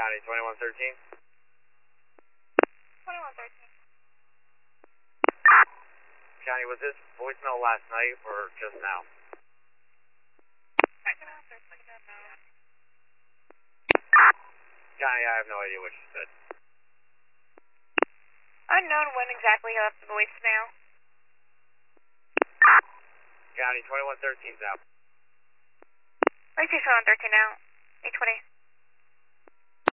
County 2113. 2113. County, was this voicemail last night or just now? County, I have no idea what you said. Unknown when exactly you left the voicemail. County 2113's out. Where's 2113 out? 820.